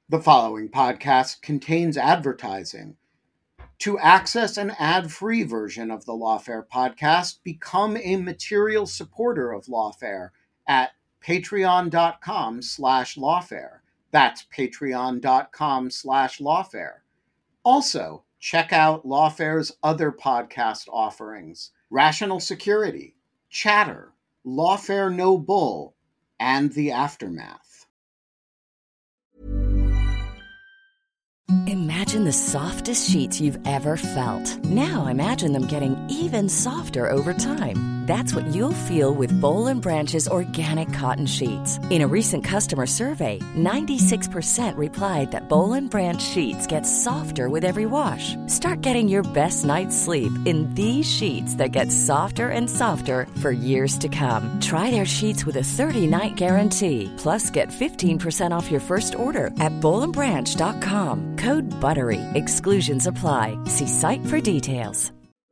The following podcast contains advertising. To access an ad-free version of the Lawfare podcast, become a material supporter of Lawfare at patreon.com/lawfare. That's patreon.com/lawfare. Also, check out Lawfare's other podcast offerings: Rational Security, Chatter, Lawfare No Bull, and The Aftermath. Imagine the softest sheets you've ever felt. Now imagine them getting even softer over time. That's what you'll feel with Boll & Branch's organic cotton sheets. In a recent customer survey, 96% replied that Boll & Branch sheets get softer with every wash. Start getting your best night's sleep in these sheets that get softer and softer for years to come. Try their sheets with a 30-night guarantee. Plus, get 15% off your first order at bollandbranch.com. Code BUTTERY. Exclusions apply. See site for details.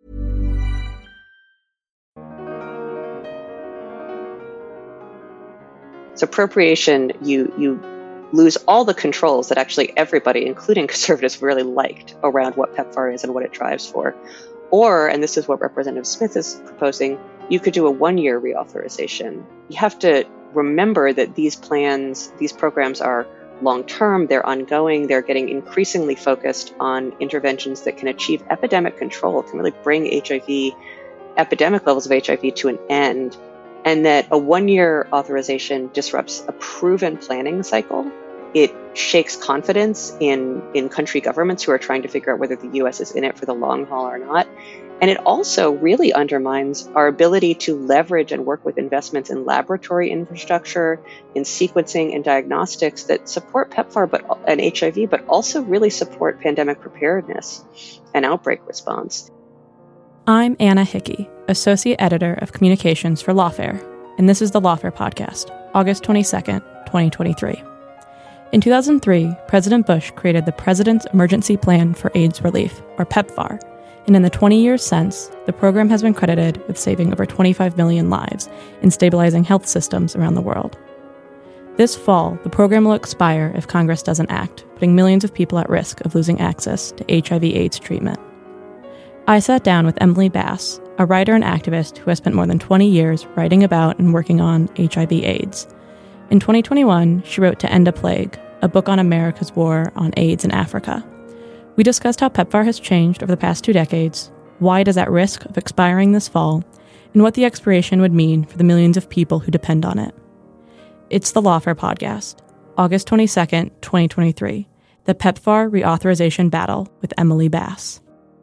So appropriation, you lose all the controls that actually everybody, including conservatives, really liked around what PEPFAR is and what it drives for. Or, and this is what Representative Smith is proposing, you could do a 1-year reauthorization. You have to remember that these plans, these programs are long-term, they're ongoing, they're getting increasingly focused on interventions that can achieve epidemic control, can really bring epidemic levels of HIV to an end, and that a 1-year authorization disrupts a proven planning cycle. It shakes confidence in country governments who are trying to figure out whether the U.S. is in it for the long haul or not. And it also really undermines our ability to leverage and work with investments in laboratory infrastructure, in sequencing and diagnostics that support PEPFAR and HIV, but also really support pandemic preparedness and outbreak response. I'm Anna Hickey, Associate Editor of Communications for Lawfare, and this is the Lawfare Podcast, August 22nd, 2023. In 2003, President Bush created the President's Emergency Plan for AIDS Relief, or PEPFAR, and in the 20 years since, the program has been credited with saving over 25 million lives and stabilizing health systems around the world. This fall, the program will expire if Congress doesn't act, putting millions of people at risk of losing access to HIV/AIDS treatment. I sat down with Emily Bass, a writer and activist who has spent more than 20 years writing about and working on HIV/AIDS. In 2021, she wrote To End a Plague, a book on America's war on AIDS in Africa. We discussed how PEPFAR has changed over the past 2 decades, why it is at risk of expiring this fall, and what the expiration would mean for the millions of people who depend on it. It's the Lawfare Podcast, August 22nd, 2023, the PEPFAR reauthorization battle with Emily Bass.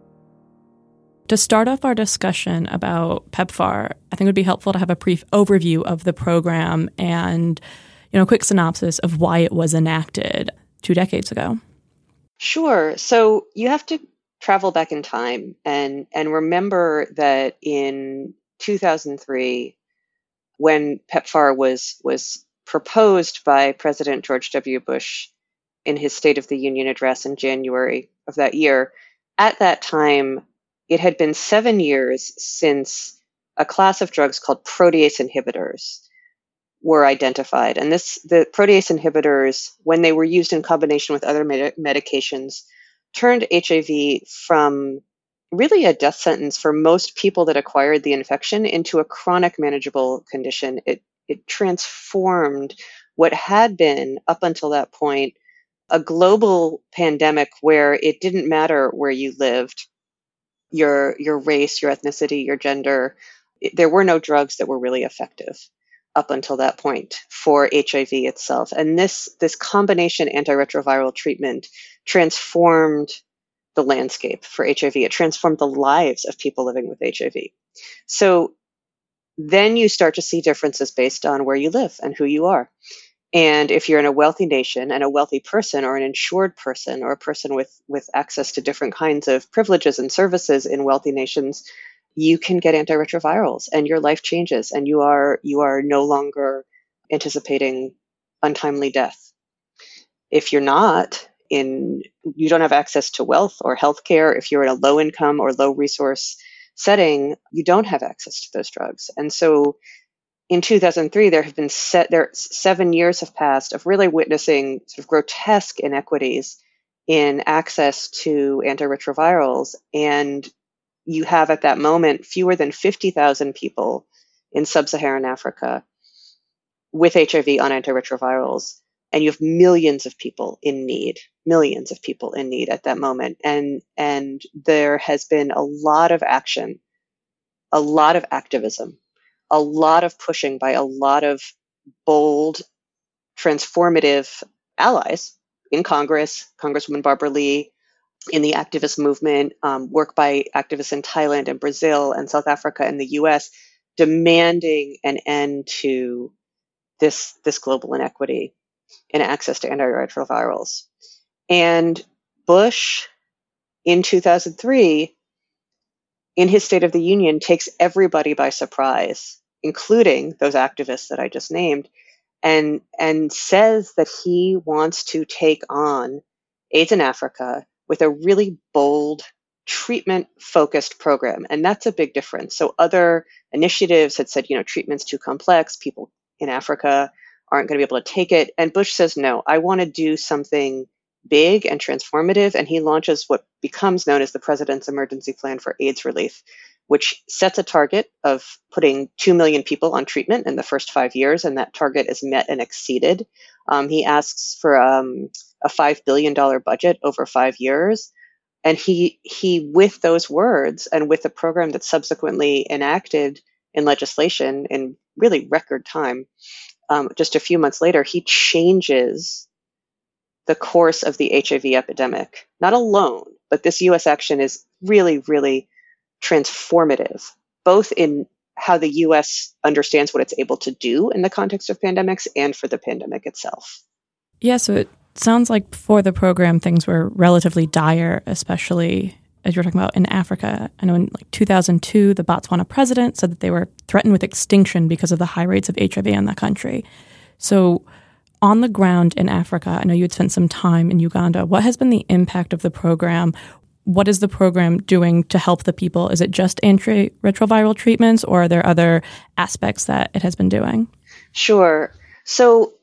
To start off our discussion about PEPFAR, I think it would be helpful to have a brief overview of the program and, a quick synopsis of why it was enacted 2 decades ago. Sure. So you have to travel back in time and remember that in 2003, when PEPFAR was proposed by President George W. Bush in his State of the Union address in January of that year, at that time, it had been 7 years since a class of drugs called protease inhibitors were identified. And the protease inhibitors, when they were used in combination with other medications, turned HIV from really a death sentence for most people that acquired the infection into a chronic manageable condition. It transformed what had been, up until that point, a global pandemic where it didn't matter where you lived, your race, your ethnicity, your gender. There were no drugs that were really effective up until that point for HIV itself. And this combination antiretroviral treatment transformed the landscape for HIV. It transformed the lives of people living with HIV. So then you start to see differences based on where you live and who you are. And if you're in a wealthy nation and a wealthy person or an insured person or a person with access to different kinds of privileges and services in wealthy nations, you can get antiretrovirals and your life changes and you are no longer anticipating untimely death. If you're not you don't have access to wealth or healthcare, if you're in a low income or low resource setting, you don't have access to those drugs. And so in 2003, there 7 years have passed of really witnessing sort of grotesque inequities in access to antiretrovirals. And you have at that moment fewer than 50,000 people in sub-Saharan Africa with HIV on antiretrovirals. And you have millions of people in need at that moment. And there has been a lot of action, a lot of activism, a lot of pushing by a lot of bold, transformative allies in Congress, Congresswoman Barbara Lee, in the activist movement, work by activists in Thailand and Brazil and South Africa and the US, demanding an end to this global inequity in access to antiretrovirals. And Bush, in 2003, in his State of the Union, takes everybody by surprise, including those activists that I just named, and says that he wants to take on AIDS in Africa with a really bold treatment-focused program. And that's a big difference. So other initiatives had said, treatment's too complex, people in Africa aren't going to be able to take it. And Bush says, no, I want to do something big and transformative. And he launches what becomes known as the President's Emergency Plan for AIDS Relief, which sets a target of putting 2 million people on treatment in the first 5 years. And that target is met and exceeded. He asks for a $5 billion budget over 5 years. And he, with those words and with the program that's subsequently enacted in legislation in really record time, just a few months later, he changes the course of the HIV epidemic. Not alone, but this U.S. action is really, really transformative, both in how the U.S. understands what it's able to do in the context of pandemics and for the pandemic itself. Yeah, so it sounds like before the program, things were relatively dire, especially as you're talking about in Africa. I know in 2002, the Botswana president said that they were threatened with extinction because of the high rates of HIV in that country. So on the ground in Africa, I know you had spent some time in Uganda. What has been the impact of the program? What is the program doing to help the people? Is it just antiretroviral treatments, or are there other aspects that it has been doing? Sure. So,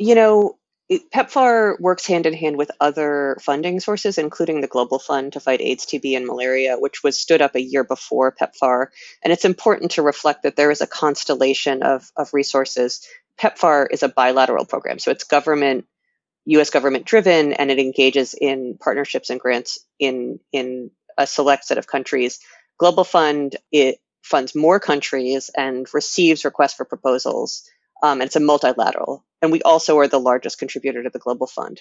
PEPFAR works hand in hand with other funding sources, including the Global Fund to fight AIDS, TB, and malaria, which was stood up a year before PEPFAR. And it's important to reflect that there is a constellation of resources. PEPFAR is a bilateral program, so it's U.S. government driven, and it engages in partnerships and grants in a select set of countries. Global Fund, it funds more countries and receives requests for proposals. And it's a multilateral. And we also are the largest contributor to the Global Fund.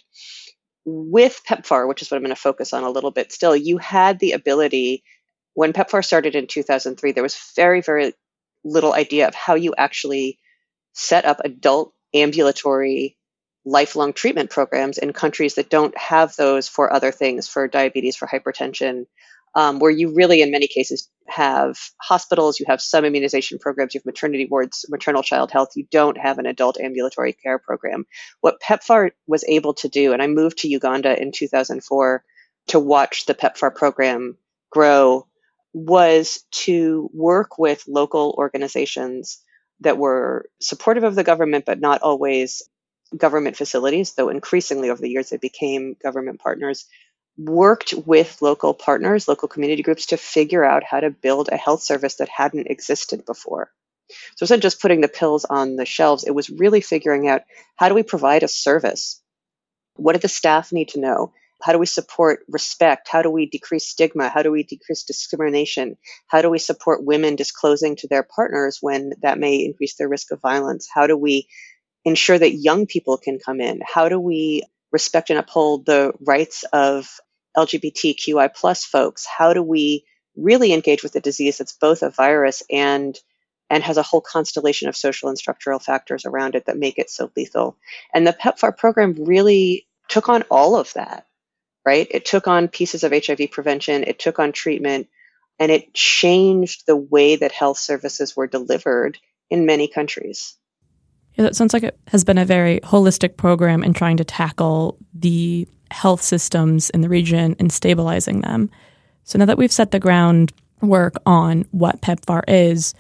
With PEPFAR, which is what I'm going to focus on a little bit still, you had the ability, when PEPFAR started in 2003, there was very, very little idea of how you actually set up adult ambulatory lifelong treatment programs in countries that don't have those for other things, for diabetes, for hypertension, where you really, in many cases, have hospitals, you have some immunization programs, you have maternity wards, maternal child health, you don't have an adult ambulatory care program. What PEPFAR was able to do, and I moved to Uganda in 2004 to watch the PEPFAR program grow, was to work with local organizations that were supportive of the government, but not always government facilities, though increasingly over the years they became government partners, worked with local partners, local community groups to figure out how to build a health service that hadn't existed before. So it wasn't just putting the pills on the shelves, it was really figuring out, how do we provide a service? What do the staff need to know? How do we support respect? How do we decrease stigma? How do we decrease discrimination? How do we support women disclosing to their partners when that may increase their risk of violence? How do we ensure that young people can come in? How do we respect and uphold the rights of LGBTQI plus folks? How do we really engage with a disease that's both a virus and has a whole constellation of social and structural factors around it that make it so lethal? And the PEPFAR program really took on all of that, right? It took on pieces of HIV prevention, it took on treatment, and it changed the way that health services were delivered in many countries. Yeah, that sounds like it has been a very holistic program in trying to tackle the health systems in the region and stabilizing them. So now that we've set the groundwork on what PEPFAR is, the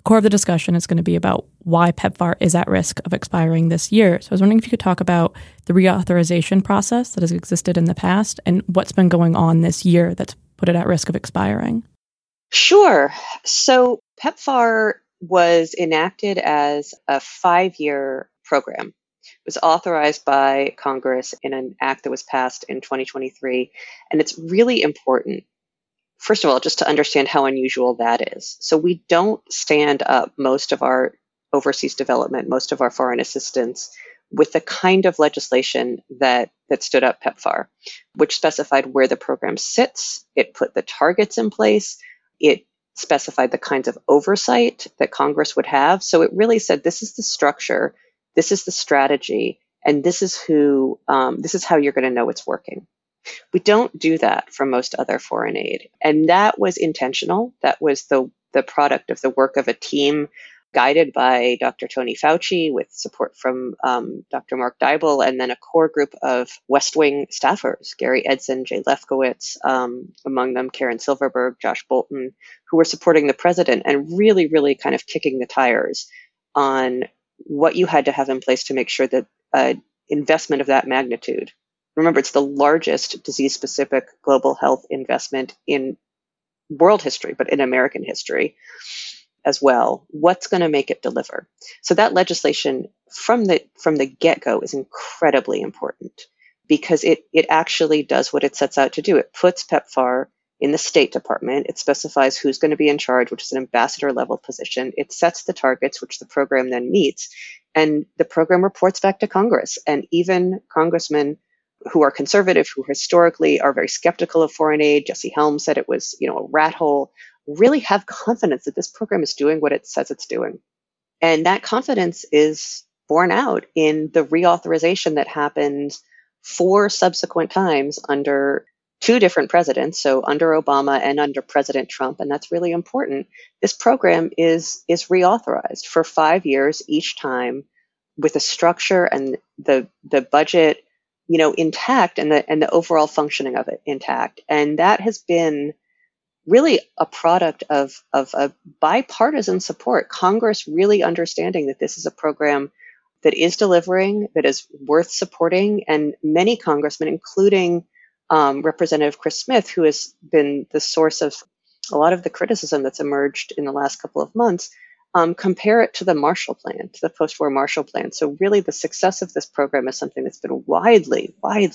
core of the discussion is going to be about why PEPFAR is at risk of expiring this year. So I was wondering if you could talk about the reauthorization process that has existed in the past and what's been going on this year that's put it at risk of expiring. Sure. So PEPFAR was enacted as a 5-year program. It was authorized by Congress in an act that was passed in 2023. And it's really important, first of all, just to understand how unusual that is. So we don't stand up most of our overseas development, most of our foreign assistance with the kind of legislation that stood up PEPFAR, which specified where the program sits. It put the targets in place. It specified the kinds of oversight that Congress would have. So it really said, this is the structure, this is the strategy, and this is how you're going to know it's working. We don't do that for most other foreign aid. And that was intentional. That was the product of the work of a team guided by Dr. Tony Fauci with support from Dr. Mark Dybul, and then a core group of West Wing staffers, Gary Edson, Jay Lefkowitz, among them Karen Silverberg, Josh Bolton, who were supporting the president and really, really kind of kicking the tires on what you had to have in place to make sure that investment of that magnitude. Remember, it's the largest disease-specific global health investment in world history, but in American history as well. What's going to make it deliver? So that legislation from the get-go is incredibly important because it actually does what it sets out to do. It puts PEPFAR in the State Department. It specifies who's going to be in charge, which is an ambassador level position. It sets the targets, which the program then meets. And the program reports back to Congress. And even congressmen who are conservative, who historically are very skeptical of foreign aid, Jesse Helms said it was, a rat hole, really have confidence that this program is doing what it says it's doing. And that confidence is borne out in the reauthorization that happened 4 subsequent times under 2 different presidents, so under Obama and under President Trump, and that's really important. This program is reauthorized for 5 years each time with a structure and the budget intact and the overall functioning of it intact. And that has been really a product of a bipartisan support, Congress really understanding that this is a program that is delivering, that is worth supporting, and many congressmen, including Representative Chris Smith, who has been the source of a lot of the criticism that's emerged in the last couple of months, compare it to the Marshall Plan, to the post-war Marshall Plan. So really the success of this program is something that's been widely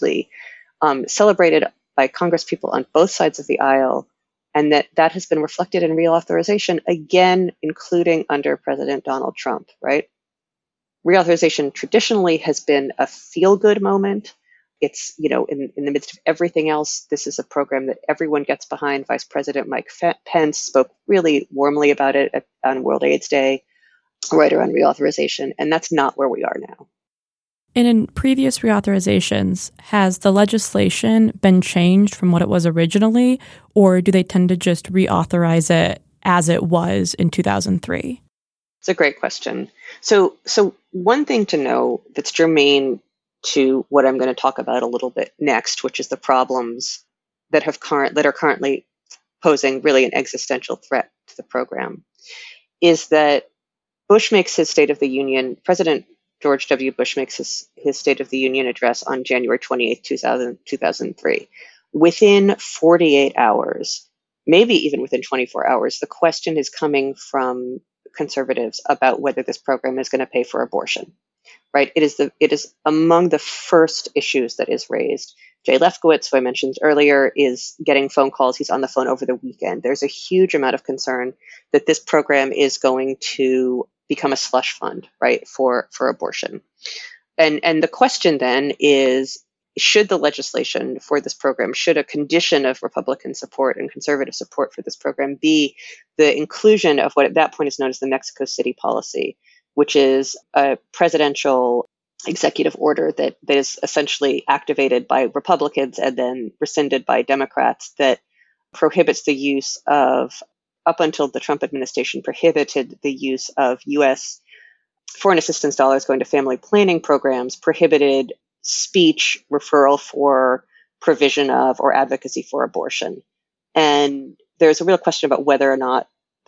celebrated by Congress people on both sides of the aisle, and that has been reflected in reauthorization, again, including under President Donald Trump, right? Reauthorization traditionally has been a feel-good moment. It's, in the midst of everything else, this is a program that everyone gets behind. Vice President Mike Pence spoke really warmly about it on World AIDS Day, right around reauthorization, and that's not where we are now. And in previous reauthorizations, has the legislation been changed from what it was originally, or do they tend to just reauthorize it as it was in 2003? It's a great question. So one thing to know that's germane to what I'm going to talk about a little bit next, which is the problems that are currently posing really an existential threat to the program, is that Bush makes his State of the Union, President George W. Bush makes his State of the Union address on January 28, 2003. Within 48 hours, maybe even within 24 hours, the question is coming from conservatives about whether this program is going to pay for abortion, right? It is among the first issues that is raised. Jay Lefkowitz, who I mentioned earlier, is getting phone calls. He's on the phone over the weekend. There's a huge amount of concern that this program is going to become a slush fund, right, for abortion. And the question then is, should the legislation for this program, should a condition of Republican support and conservative support for this program be the inclusion of what at that point is known as the Mexico City policy, which is a presidential executive order that is essentially activated by Republicans and then rescinded by Democrats, that prohibits the use of, up until the Trump administration, prohibited the use of U.S. foreign assistance dollars going to family planning programs, prohibited speech referral for provision of or advocacy for abortion. And there's a real question about whether or not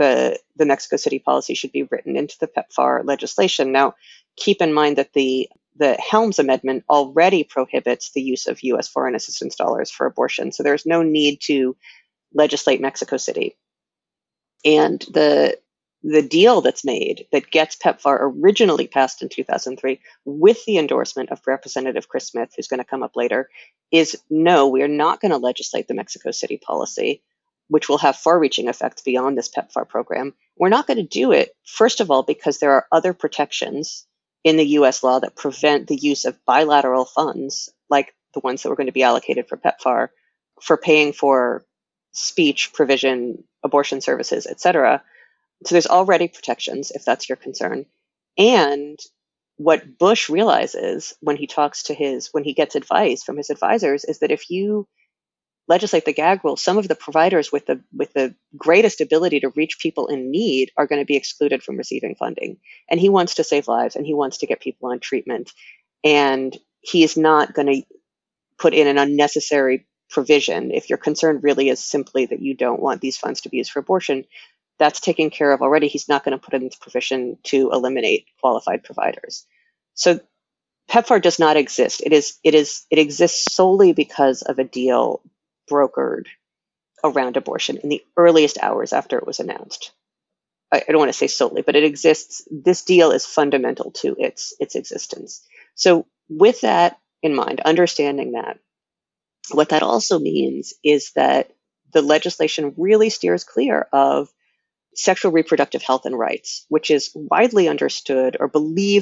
the Mexico City policy should be written into the PEPFAR legislation. Now, keep in mind that the Helms Amendment already prohibits the use of U.S. foreign assistance dollars for abortion, so there's no need to legislate Mexico City. And the deal that's made that gets PEPFAR originally passed in 2003 with the endorsement of Representative Chris Smith, who's going to come up later, is no, we are not going to legislate the Mexico City policy, which will have far-reaching effects beyond this PEPFAR program. We're not going to do it, first of all, because there are other protections in the U.S. law that prevent the use of bilateral funds, like the ones that were going to be allocated for PEPFAR, for paying for speech, provision, abortion services, etc. So there's already protections, if that's your concern. And what Bush realizes when he gets advice from his advisors is that if you legislate the gag rule, some of the providers with the greatest ability to reach people in need are going to be excluded from receiving funding. And he wants to save lives, and he wants to get people on treatment. And he is not going to put in an unnecessary provision. If your concern really is simply that you don't want these funds to be used for abortion, that's taken care of already. He's not going to put in this provision to eliminate qualified providers. So PEPFAR does not exist. It exists solely because of a deal brokered around abortion in the earliest hours after it was announced. I don't want to say solely, but it exists. This deal is fundamental to its existence. So with that in mind, understanding that, what that also means is that the legislation really steers clear of sexual reproductive health and rights, which is widely understood or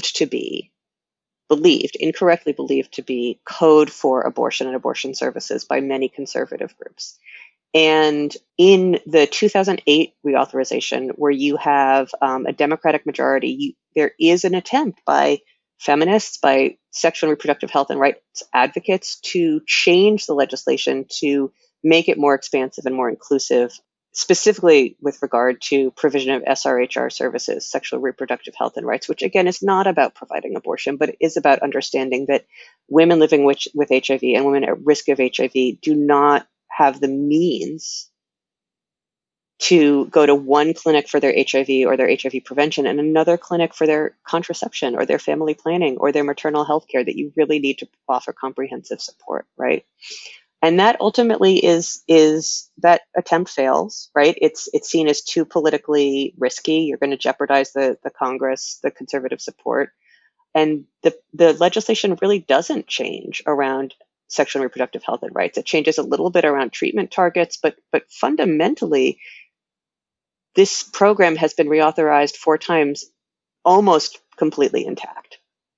incorrectly believed to be code for abortion and abortion services by many conservative groups. And in the 2008 reauthorization, where you have a Democratic majority, there is an attempt by feminists, by sexual and reproductive health and rights advocates to change the legislation to make it more expansive and more inclusive, specifically with regard to provision of SRHR services, sexual reproductive health and rights, which again is not about providing abortion, but it is about understanding that women living with HIV and women at risk of HIV do not have the means to go to one clinic for their HIV or their HIV prevention and another clinic for their contraception or their family planning or their maternal health care, that you really need to offer comprehensive support, right? And that ultimately is that attempt fails, right? It's seen as too politically risky. You're going to jeopardize the Congress, the conservative support. And the legislation really doesn't change around sexual and reproductive health and rights. It changes a little bit around treatment targets, but fundamentally, this program has been reauthorized 4 times, almost completely intact.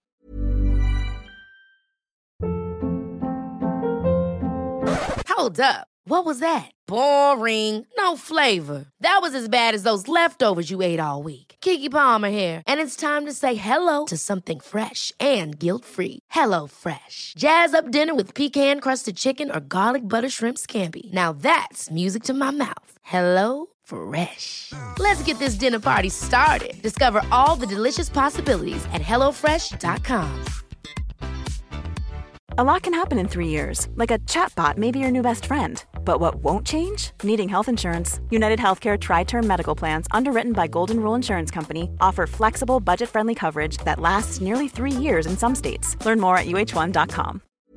Hold up. What was that? Boring. No flavor. That was as bad as those leftovers you ate all week. Keke Palmer here. And it's time to say hello to something fresh and guilt-free. HelloFresh. Jazz up dinner with pecan-crusted chicken or garlic butter shrimp scampi. Now that's music to my mouth. HelloFresh. Let's get this dinner party started. Discover all the delicious possibilities at HelloFresh.com. A lot can happen in 3 years, like a chatbot may be your new best friend. But what won't change? Needing health insurance. United Healthcare Tri-Term Medical Plans, underwritten by Golden Rule Insurance Company, offer flexible, budget-friendly coverage that lasts nearly 3 years in some states. Learn more at uh1.com.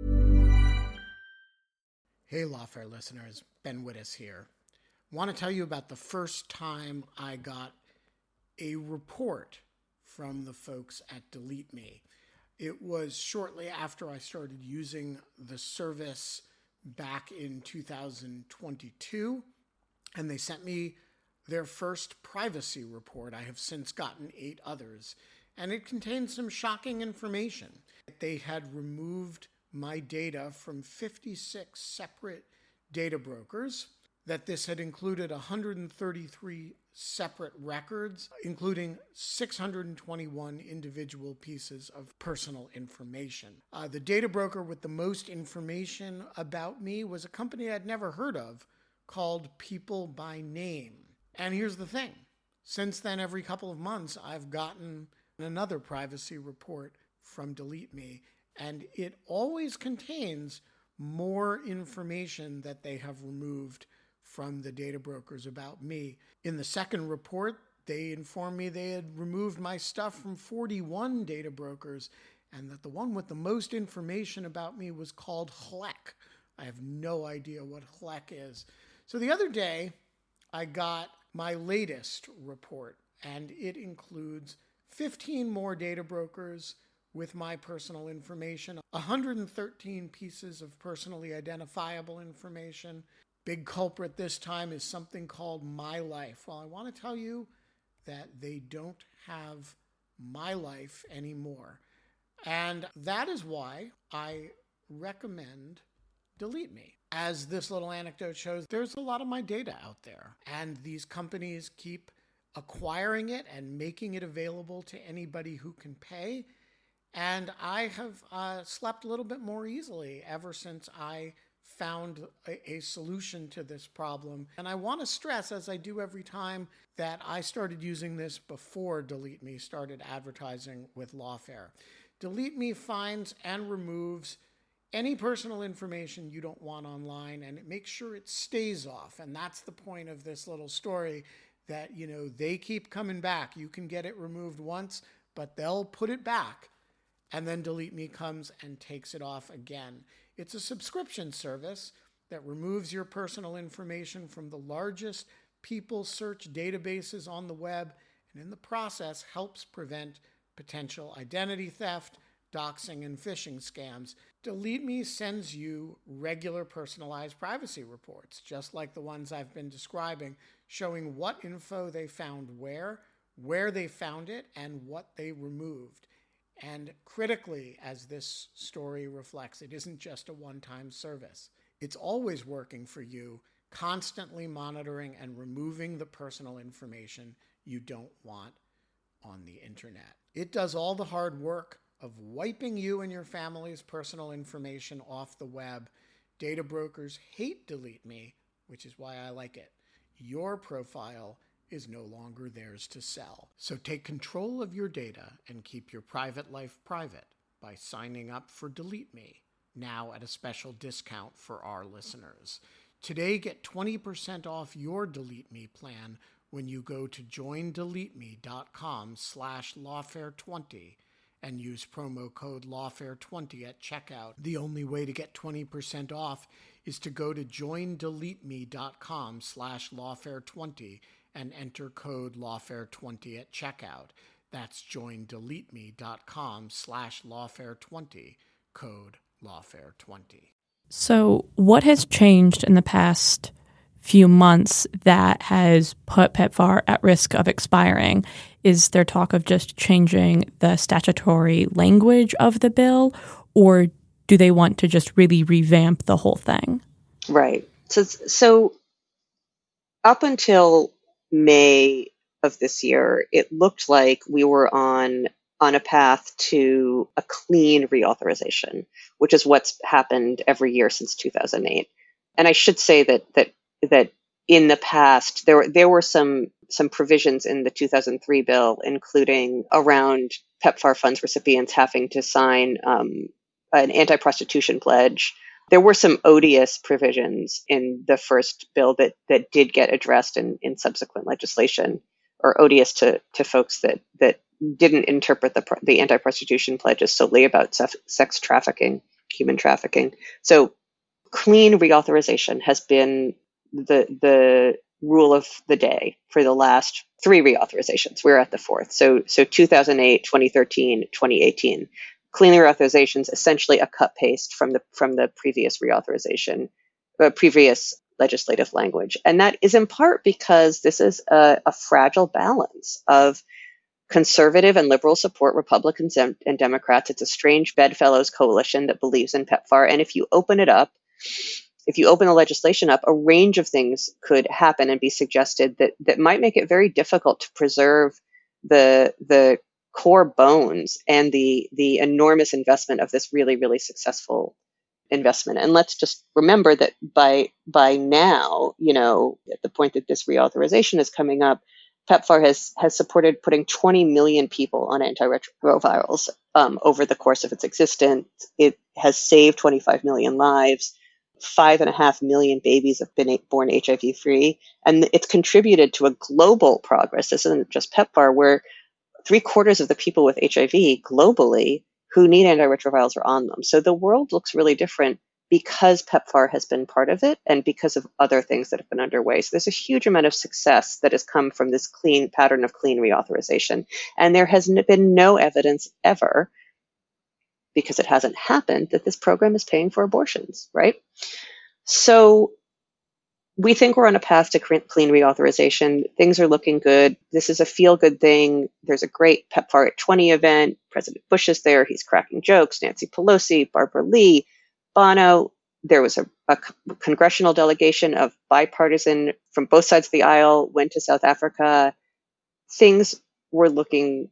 Hey, Lawfare listeners, Ben Wittes here. Want to tell you about the first time I got a report from the folks at Delete Me. It was shortly after I started using the service back in 2022, and they sent me their first privacy report. I have since gotten 8 others, and it contained some shocking information. They had removed my data from 56 separate data brokers, that this had included 133 separate records, including 621 individual pieces of personal information. The data broker with the most information about me was a company I'd never heard of called People by Name. And here's the thing. Since then, every couple of months, I've gotten another privacy report from Delete Me, and it always contains more information that they have removed from the data brokers about me. In the second report, they informed me they had removed my stuff from 41 data brokers, and that the one with the most information about me was called HLEC. I have no idea what HLEC is. So the other day, I got my latest report, and it includes 15 more data brokers with my personal information, 113 pieces of personally identifiable information. Big culprit this time is something called My Life. Well, I want to tell you that they don't have My Life anymore. And that is why I recommend Delete Me. As this little anecdote shows, there's a lot of my data out there, and these companies keep acquiring it and making it available to anybody who can pay. And I have slept a little bit more easily ever since I found a solution to this problem. And I want to stress, as I do every time, that I started using this before Delete Me started advertising with Lawfare. Delete Me finds and removes any personal information you don't want online, and it makes sure it stays off. And that's the point of this little story, that, they keep coming back. You can get it removed once, but they'll put it back, and then Delete Me comes and takes it off again. It's a subscription service that removes your personal information from the largest people search databases on the web, and in the process helps prevent potential identity theft, doxing, and phishing scams. Delete Me sends you regular personalized privacy reports, just like the ones I've been describing, showing what info they found where they found it, and what they removed. And critically, as this story reflects, it isn't just a one-time service. It's always working for you, constantly monitoring and removing the personal information you don't want on the internet. It does all the hard work of wiping you and your family's personal information off the web. Data brokers hate Delete Me, which is why I like it. Your profile is no longer theirs to sell. So take control of your data and keep your private life private by signing up for Delete Me, now at a special discount for our listeners. Today, get 20% off your Delete Me plan when you go to joindeleteme.com/lawfare20 and use promo code lawfare20 at checkout. The only way to get 20% off is to go to joindeleteme.com/lawfare20 and enter code lawfare20 at checkout. That's joindeleteme.com/lawfare20, code lawfare20. So what has changed in the past few months that has put PEPFAR at risk of expiring? Is there talk of just changing the statutory language of the bill, or do they want to just really revamp the whole thing? Right. So up until May of this year, it looked like we were on a path to a clean reauthorization, which is what's happened every year since 2008. And I should say that in the past, there were some provisions in the 2003 bill, including around PEPFAR funds recipients having to sign an anti-prostitution pledge. There were some odious provisions in the first bill that did get addressed in subsequent legislation, or odious to folks that didn't interpret the anti-prostitution pledge as solely about sex trafficking, human trafficking. So clean reauthorization has been the rule of the day for the last 3 reauthorizations. We're at the 4th. So 2008, 2013, 2018. Clean reauthorization is essentially a cut paste from the previous reauthorization, previous legislative language. And that is in part because this is a fragile balance of conservative and liberal support, Republicans and Democrats. It's a strange bedfellows coalition that believes in PEPFAR. And if you open it up, if you open the legislation up, a range of things could happen and be suggested that might make it very difficult to preserve the core bones and the enormous investment of this really, really successful investment. And let's just remember that by now, at the point that this reauthorization is coming up, PEPFAR has supported putting 20 million people on antiretrovirals over the course of its existence. It has saved 25 million lives. 5.5 million babies have been born HIV free, and it's contributed to a global progress. This isn't just PEPFAR, where 3/4 of the people with HIV globally who need antiretrovirals are on them. So the world looks really different because PEPFAR has been part of it and because of other things that have been underway. So there's a huge amount of success that has come from this clean pattern of clean reauthorization. And there has been no evidence ever, because it hasn't happened, that this program is paying for abortions, right? So we think we're on a path to clean reauthorization. Things are looking good. This is a feel-good thing. There's a great PEPFAR at 20 event. President Bush is there. He's cracking jokes. Nancy Pelosi, Barbara Lee, Bono. There was a congressional delegation of bipartisan from both sides of the aisle, went to South Africa. Things were looking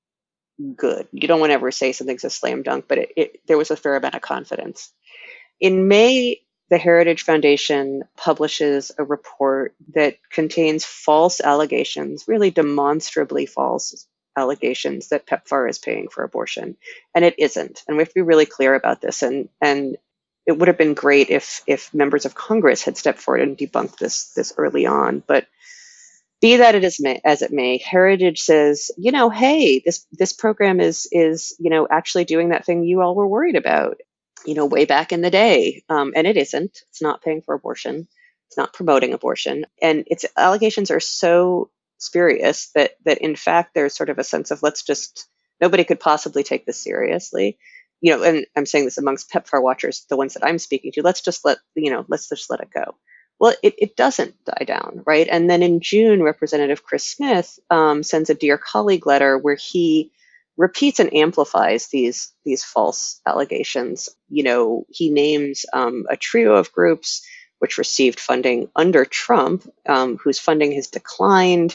good. You don't want to ever say something's a slam dunk, but there was a fair amount of confidence. In May, the Heritage Foundation publishes a report that contains false allegations, really demonstrably false allegations, that PEPFAR is paying for abortion. And it isn't. And we have to be really clear about this. And it would have been great if members of Congress had stepped forward and debunked this early on. But be that as it may, Heritage says, hey, this program is actually doing that thing you all were worried about, way back in the day. And it isn't. It's not paying for abortion. It's not promoting abortion. And its allegations are so spurious that in fact there's sort of a sense of nobody could possibly take this seriously. And I'm saying this amongst PEPFAR watchers, the ones that I'm speaking to, let's just let it go. Well, it doesn't die down, right? And then in June, Representative Chris Smith sends a Dear Colleague letter where he repeats and amplifies these false allegations. He names a trio of groups which received funding under Trump, whose funding has declined.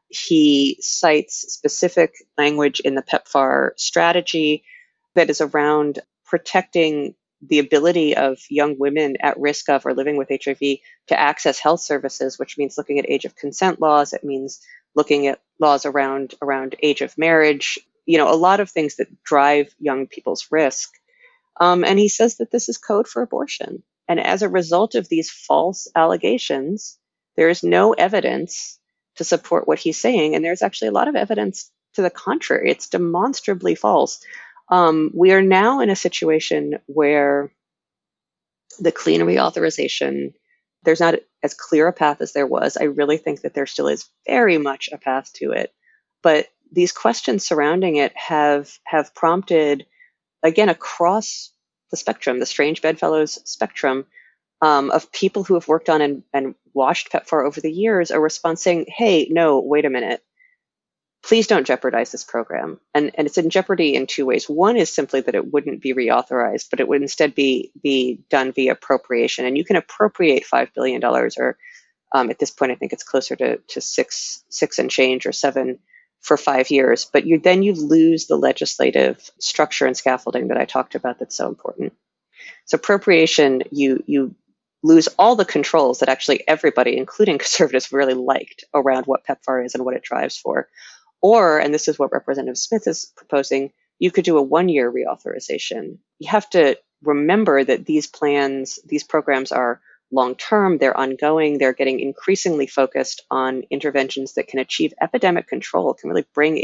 He cites specific language in the PEPFAR strategy that is around protecting the ability of young women at risk of or living with HIV to access health services, which means looking at age of consent laws. It means looking at laws around age of marriage, a lot of things that drive young people's risk. And he says that this is code for abortion. And as a result of these false allegations, there is no evidence to support what he's saying. And there's actually a lot of evidence to the contrary. It's demonstrably false. We are now in a situation where the clean reauthorization, there's not as clear a path as there was. I really think that there still is very much a path to it. But these questions surrounding it have prompted, again, across the spectrum, the Strange Bedfellows spectrum, of people who have worked on and watched PEPFAR over the years, a response saying, hey, no, wait a minute. Please don't jeopardize this program. And it's in jeopardy in two ways. One is simply that it wouldn't be reauthorized, but it would instead be done via appropriation. And you can appropriate $5 billion, or at this point, I think it's closer to six and change or $7 for 5 years. But you lose the legislative structure and scaffolding that I talked about that's so important. So appropriation, you lose all the controls that actually everybody, including conservatives, really liked around what PEPFAR is and what it drives for. Or, and this is what Representative Smith is proposing, you could do a 1-year reauthorization. You have to remember that these programs are long-term, they're ongoing, they're getting increasingly focused on interventions that can achieve epidemic control, can really bring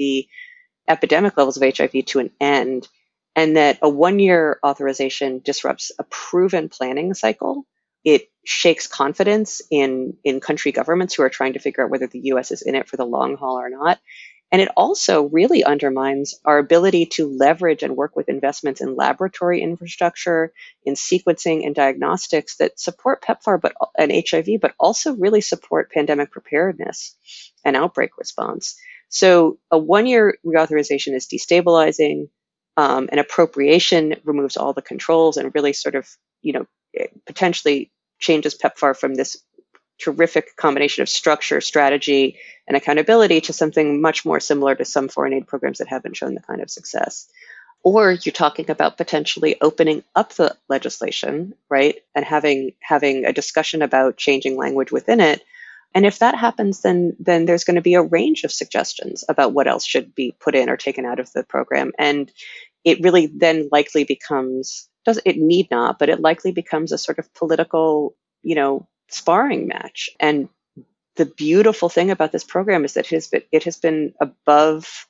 epidemic levels of HIV to an end, and that a 1-year authorization disrupts a proven planning cycle. It shakes confidence in country governments who are trying to figure out whether the US is in it for the long haul or not. And it also really undermines our ability to leverage and work with investments in laboratory infrastructure, in sequencing and diagnostics that support PEPFAR and HIV, but also really support pandemic preparedness and outbreak response. So a 1-year reauthorization is destabilizing. An appropriation removes all the controls and really sort of, potentially changes PEPFAR from this terrific combination of structure, strategy, and accountability to something much more similar to some foreign aid programs that haven't shown the kind of success. Or you're talking about potentially opening up the legislation, right, and having a discussion about changing language within it. And if that happens, then there's going to be a range of suggestions about what else should be put in or taken out of the program. And it really then likely becomes it need not, but it likely becomes a sort of political, sparring match. And the beautiful thing about this program is that it has been above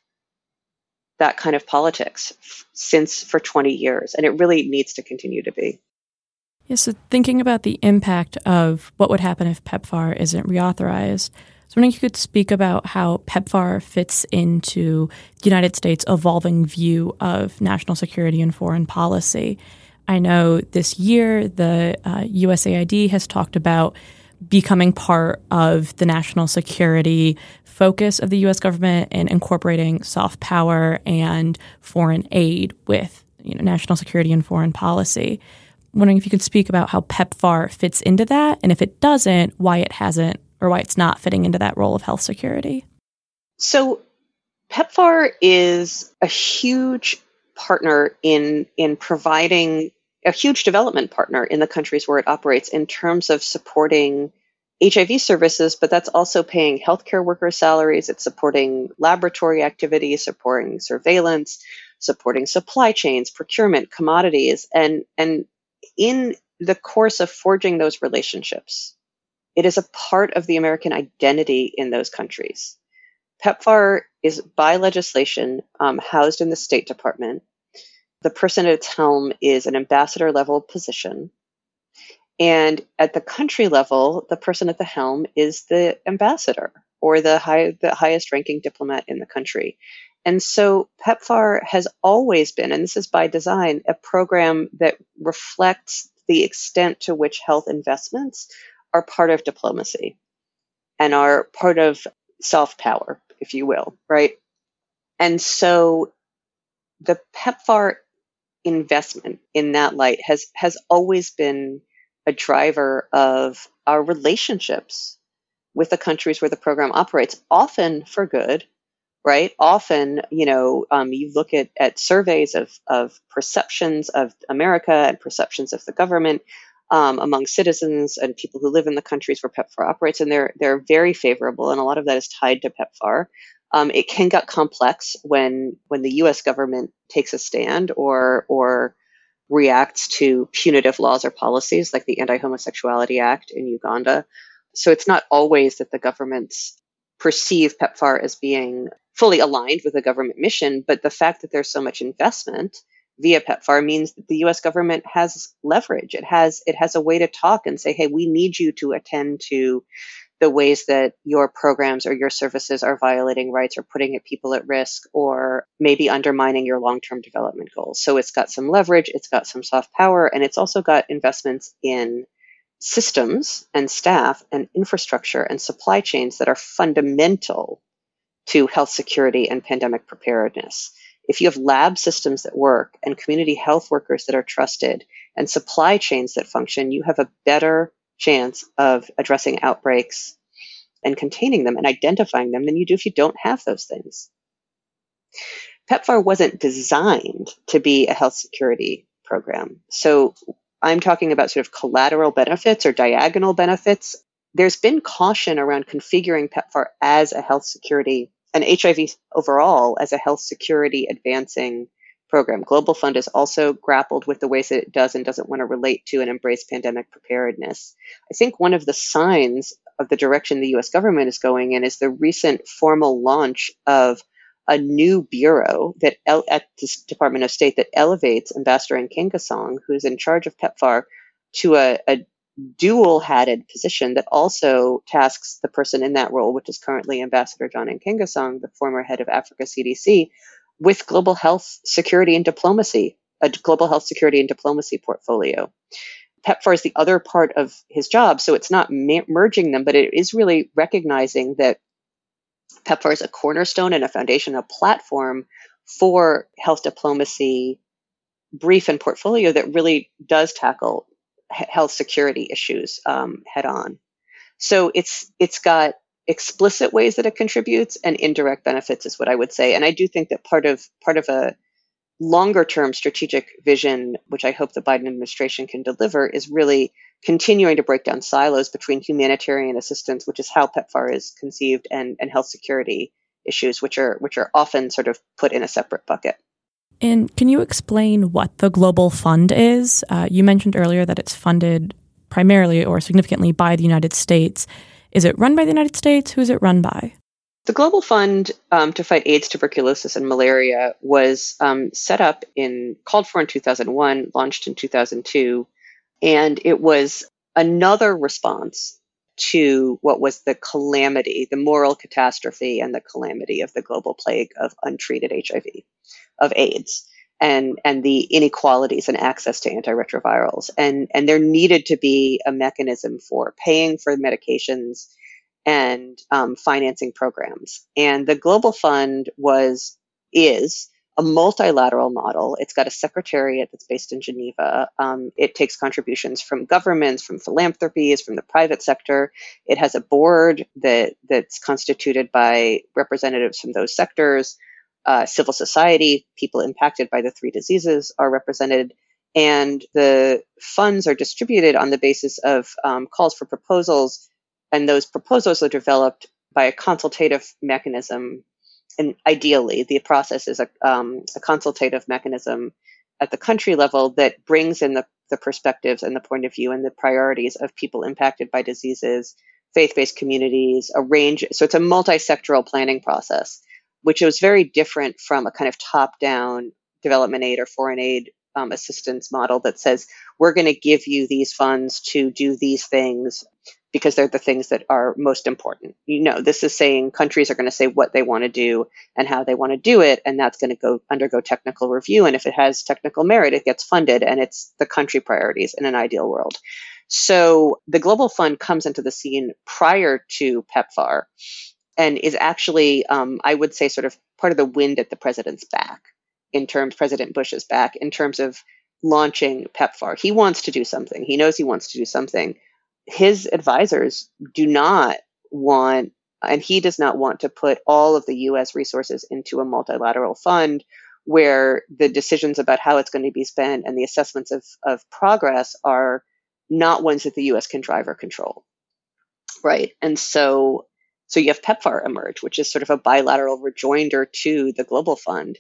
that kind of politics for 20 years, and it really needs to continue to be. Yeah, so thinking about the impact of what would happen if PEPFAR isn't reauthorized, I was wondering if you could speak about how PEPFAR fits into the United States' evolving view of national security and foreign policy. I know this year the USAID has talked about becoming part of the national security focus of the U.S. government and incorporating soft power and foreign aid with national security and foreign policy. I'm wondering if you could speak about how PEPFAR fits into that, and if it doesn't, why it hasn't or why it's not fitting into that role of health security. So PEPFAR is a huge partner in providing a huge development partner in the countries where it operates in terms of supporting HIV services, but that's also paying healthcare workers' salaries. It's supporting laboratory activities, supporting surveillance, supporting supply chains, procurement, commodities. And in the course of forging those relationships, it is a part of the American identity in those countries. PEPFAR is by legislation housed in the State Department. The person at its helm is an ambassador level position. And at the country level, the person at the helm is the ambassador or the highest ranking diplomat in the country. And so PEPFAR has always been, and this is by design, a program that reflects the extent to which health investments are part of diplomacy and are part of soft power, if you will, right? And so the PEPFAR investment in that light has always been a driver of our relationships with the countries where the program operates, often for good, right? Often, you look at surveys of perceptions of America and perceptions of the government among citizens and people who live in the countries where PEPFAR operates, and they're very favorable, and a lot of that is tied to PEPFAR. It can get complex when the U.S. government takes a stand or reacts to punitive laws or policies like the Anti-Homosexuality Act in Uganda. So it's not always that the governments perceive PEPFAR as being fully aligned with the government mission, but the fact that there's so much investment via PEPFAR means that the U.S. government has leverage. It has a way to talk and say, hey, we need you to attend to the ways that your programs or your services are violating rights or putting people at risk or maybe undermining your long-term development goals. So it's got some leverage, it's got some soft power, and it's also got investments in systems and staff and infrastructure and supply chains that are fundamental to health security and pandemic preparedness. If you have lab systems that work and community health workers that are trusted and supply chains that function, you have a better chance of addressing outbreaks and containing them and identifying them than you do if you don't have those things. PEPFAR wasn't designed to be a health security program. So I'm talking about sort of collateral benefits or diagonal benefits. There's been caution around configuring PEPFAR as a health security and HIV overall as a health security advancing program. Global Fund has also grappled with the ways that it does and doesn't want to relate to and embrace pandemic preparedness. I think one of the signs of the direction the U.S. government is going in is the recent formal launch of a new bureau that at the Department of State that elevates Ambassador Nkengasong, who's in charge of PEPFAR, to a dual-hatted position that also tasks the person in that role, which is currently Ambassador John Nkengasong, the former head of Africa CDC, with global health security and diplomacy, a global health security and diplomacy portfolio. PEPFAR is the other part of his job, so it's not merging them, but it is really recognizing that PEPFAR is a cornerstone and a foundation, a platform for health diplomacy brief and portfolio that really does tackle health security issues head on. So it's got explicit ways that it contributes and indirect benefits is what I would say. And I do think that part of a longer term strategic vision, which I hope the Biden administration can deliver, is really continuing to break down silos between humanitarian assistance, which is how PEPFAR is conceived, and health security issues, which are often sort of put in a separate bucket. And can you explain what the Global Fund is? You mentioned earlier that it's funded primarily or significantly by the United States. Is it run by the United States? Who is it run by? The Global Fund to fight AIDS, tuberculosis, and malaria was called for in 2001, launched in 2002, and it was another response to what was the calamity, the moral catastrophe and the calamity of the global plague of untreated HIV, of AIDS, and the inequalities in access to antiretrovirals. And there needed to be a mechanism for paying for medications and financing programs. And the Global Fund is a multilateral model. It's got a secretariat that's based in Geneva. It takes contributions from governments, from philanthropies, from the private sector. It has a board that's constituted by representatives from those sectors. Civil society, people impacted by the three diseases are represented. And the funds are distributed on the basis of calls for proposals. And those proposals are developed by a consultative mechanism. And ideally, the process is a consultative mechanism at the country level that brings in the perspectives and the point of view and the priorities of people impacted by diseases, faith-based communities, a range. So it's a multi-sectoral planning process, which was very different from a kind of top-down development aid or foreign aid assistance model that says, we're going to give you these funds to do these things because they're the things that are most important. This is saying countries are going to say what they want to do and how they want to do it, and that's going to undergo technical review. And if it has technical merit, it gets funded, and it's the country priorities in an ideal world. So the Global Fund comes into the scene prior to PEPFAR and is actually, I would say, sort of part of the wind at the president's back, President Bush's back, in terms of launching PEPFAR. He wants to do something. He knows he wants to do something. His advisors do not want, and he does not want to put all of the U.S. resources into a multilateral fund where the decisions about how it's going to be spent and the assessments of progress are not ones that the U.S. can drive or control, right? And so you have PEPFAR emerge, which is sort of a bilateral rejoinder to the Global Fund.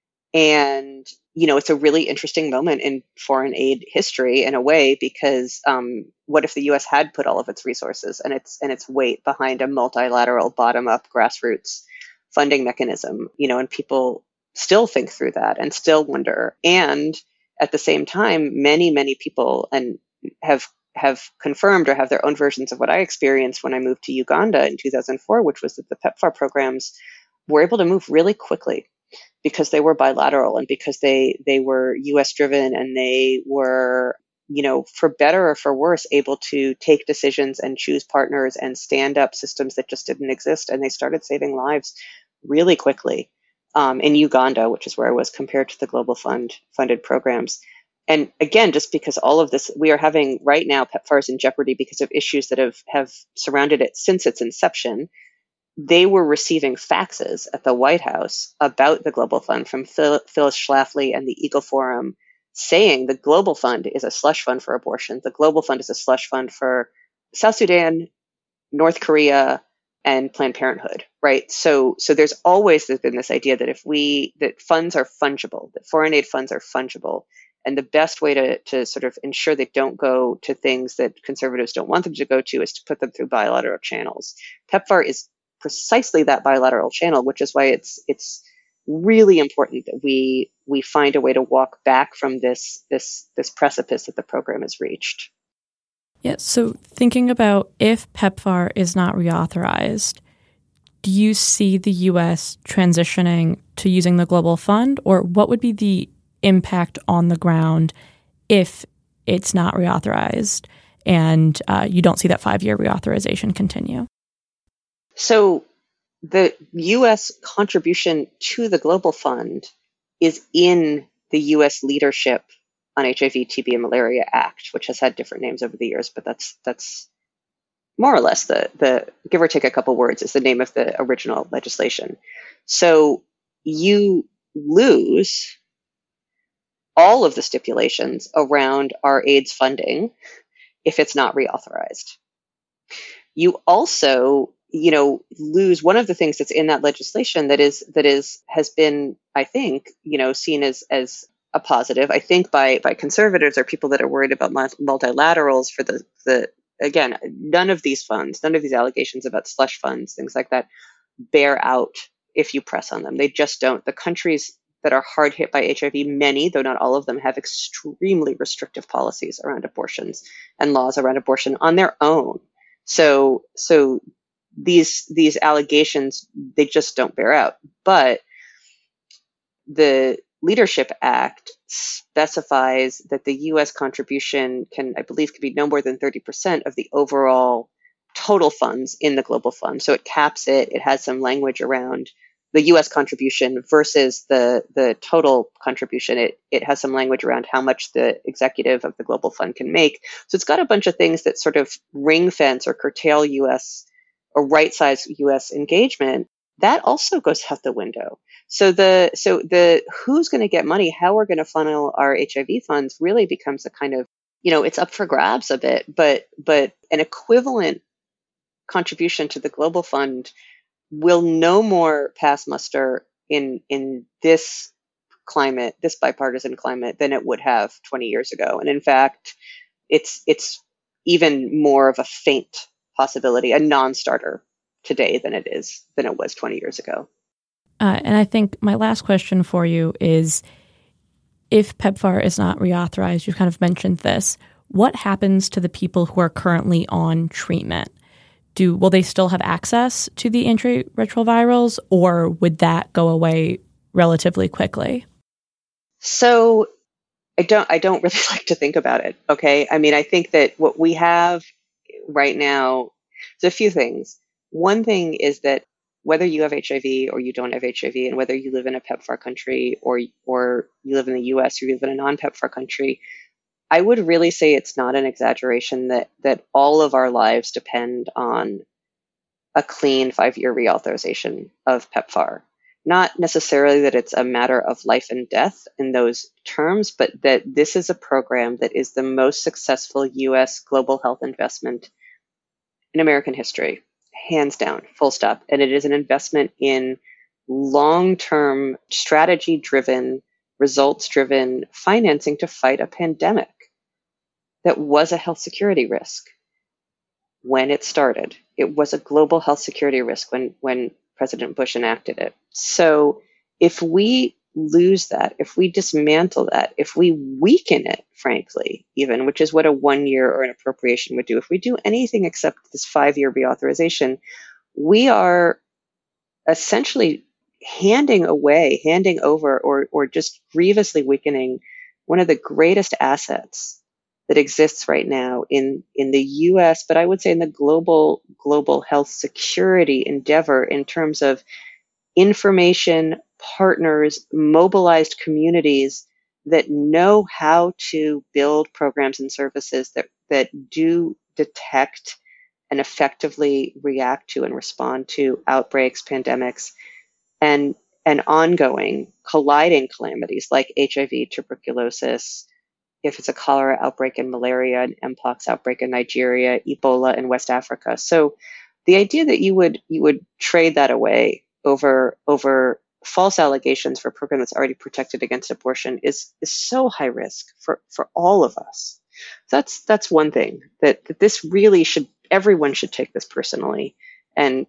And, it's a really interesting moment in foreign aid history in a way, because what if the U.S. had put all of its resources and its weight behind a multilateral bottom-up grassroots funding mechanism, and people still think through that and still wonder. And at the same time, many, many people have confirmed or have their own versions of what I experienced when I moved to Uganda in 2004, which was that the PEPFAR programs were able to move really quickly because they were bilateral and because they were U.S. driven, and they were, for better or for worse, able to take decisions and choose partners and stand up systems that just didn't exist. And they started saving lives really quickly in Uganda, which is where I was, compared to the Global Fund funded programs. And again, just because all of this, we are having right now, PEPFAR is in jeopardy because of issues that have surrounded it since its inception. They were receiving faxes at the White House about the Global Fund from Phyllis Schlafly and the Eagle Forum, saying the Global Fund is a slush fund for abortion. The Global Fund is a slush fund for South Sudan, North Korea, and Planned Parenthood, right? So there's been this idea that that funds are fungible, that foreign aid funds are fungible. And the best way to sort of ensure they don't go to things that conservatives don't want them to go to is to put them through bilateral channels. PEPFAR is precisely that bilateral channel, which is why it's really important that we find a way to walk back from this precipice that the program has reached. Yeah, so thinking about if PEPFAR is not reauthorized, do you see the U.S. transitioning to using the Global Fund, or what would be the impact on the ground if it's not reauthorized and you don't see that 5-year reauthorization continue? So the U.S. contribution to the Global Fund is in the U.S. leadership on HIV, TB, and Malaria Act, which has had different names over the years, but that's more or less the give or take a couple words is the name of the original legislation. So you lose all of the stipulations around our AIDS funding if it's not reauthorized. You also lose one of the things that's in that legislation has been, I think, seen as a positive, I think, by conservatives or people that are worried about multilaterals for the again, none of these allegations about slush funds, things like that, bear out if you press on them. They just don't. The countries that are hard hit by HIV, many, though not all of them, have extremely restrictive policies around abortions and laws around abortion on their own. So these allegations, they just don't bear out. But the Leadership Act specifies that the U.S. contribution can be no more than 30% of the overall total funds in the global fund. So it caps it. It has some language around the U.S. contribution versus the total contribution. It has some language around how much the executive of the global fund can make. So it's got a bunch of things that sort of ring fence or curtail U.S. or right size U.S. engagement. That also goes out the window. So the who's going to get money, how we're going to funnel our HIV funds really becomes a kind of, it's up for grabs a bit, but an equivalent contribution to the global fund will no more pass muster in this climate, this bipartisan climate, than it would have 20 years ago. And in fact, it's even more of a faint possibility, a non-starter today than it was 20 years ago. And I think my last question for you is, if PEPFAR is not reauthorized, you've kind of mentioned this, what happens to the people who are currently on treatment? Will they still have access to the antiretrovirals, or would that go away relatively quickly? So I don't really like to think about it. Okay. I mean, I think that what we have right now, there's a few things. One thing is that whether you have HIV or you don't have HIV, and whether you live in a PEPFAR country or you live in the US or you live in a non-PEPFAR country, I would really say it's not an exaggeration that all of our lives depend on a clean 5-year reauthorization of PEPFAR. Not necessarily that it's a matter of life and death in those terms, but that this is a program that is the most successful U.S. global health investment in American history, hands down, full stop. And it is an investment in long-term, strategy-driven, results-driven financing to fight a pandemic that was a health security risk when it started. It was a global health security risk when President Bush enacted it. So if we lose that, if we dismantle that, if we weaken it, frankly, even, which is what a 1 year or an appropriation would do, if we do anything except this 5-year reauthorization, we are essentially handing over, or just grievously weakening one of the greatest assets that exists right now in the US, but I would say in the global health security endeavor, in terms of information, partners, mobilized communities that know how to build programs and services that do detect and effectively react to and respond to outbreaks, pandemics, and ongoing colliding calamities like HIV, tuberculosis, if it's a cholera outbreak in malaria, an Mpox outbreak in Nigeria, Ebola in West Africa. So the idea that you would trade that away over false allegations for a program that's already protected against abortion is so high risk for all of us. That's one thing that this really everyone should take this personally and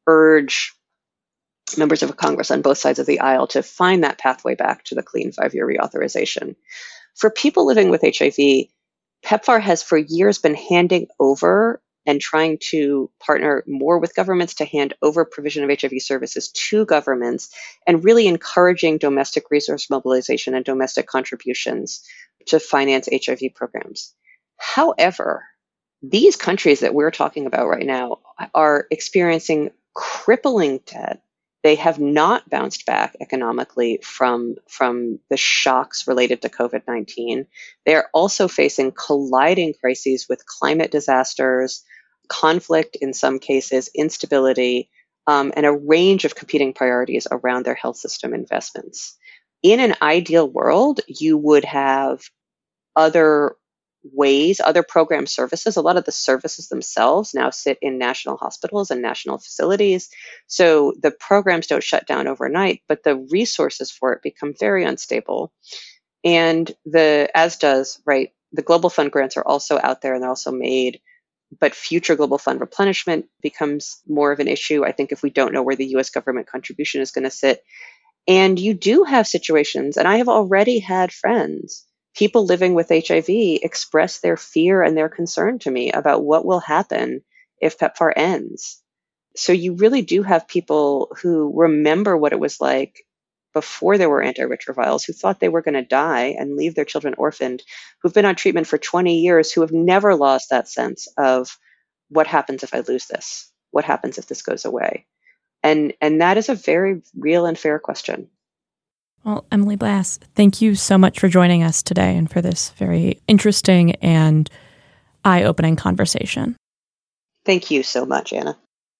urge members of Congress on both sides of the aisle to find that pathway back to the clean 5-year reauthorization. For people living with HIV, PEPFAR has for years been handing over and trying to partner more with governments to hand over provision of HIV services to governments, and really encouraging domestic resource mobilization and domestic contributions to finance HIV programs. However, these countries that we're talking about right now are experiencing crippling debt. They have not bounced back economically from the shocks related to COVID-19. They are also facing colliding crises with climate disasters, conflict in some cases, instability, and a range of competing priorities around their health system investments. In an ideal world, you would have other ways, other program services. A lot of the services themselves now sit in national hospitals and national facilities. So the programs don't shut down overnight, but the resources for it become very unstable. And as does, right, the Global Fund grants are also out there and they're also made, but future Global Fund replenishment becomes more of an issue, I think, if we don't know where the US government contribution is going to sit. And you do have situations, and I have already had friends, people living with HIV, express their fear and their concern to me about what will happen if PEPFAR ends. So you really do have people who remember what it was like before there were antiretrovirals, who thought they were going to die and leave their children orphaned, who've been on treatment for 20 years, who have never lost that sense of what happens if I lose this? What happens if this goes away? And that is a very real and fair question. Well, Emily Blass, thank you so much for joining us today and for this very interesting and eye-opening conversation. Thank you so much, Anna.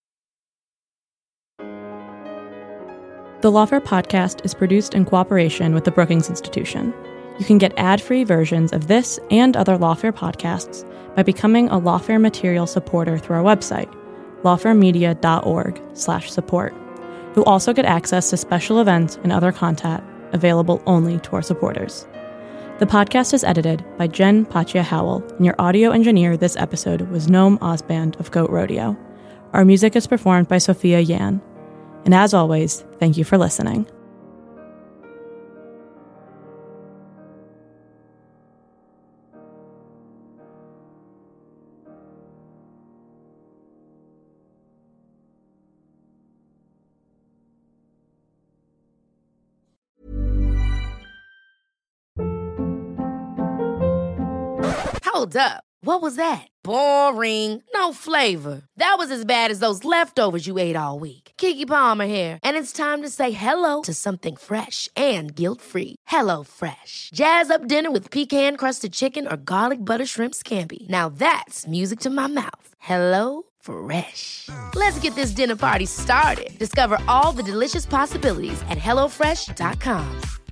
The Lawfare podcast is produced in cooperation with the Brookings Institution. You can get ad-free versions of this and other Lawfare podcasts by becoming a Lawfare Material supporter through our website, lawfaremedia.org/support. You'll also get access to special events and other content available only to our supporters. The podcast is edited by Jen Patia Howell, and your audio engineer this episode was Noam Osband of Goat Rodeo. Our music is performed by Sophia Yan. And as always, thank you for listening. Hold up. What was that? Boring. No flavor. That was as bad as those leftovers you ate all week. Keke Palmer here, and it's time to say hello to something fresh and guilt-free. HelloFresh. Jazz up dinner with pecan-crusted chicken or garlic butter shrimp scampi. Now that's music to my mouth. HelloFresh. Let's get this dinner party started. Discover all the delicious possibilities at HelloFresh.com.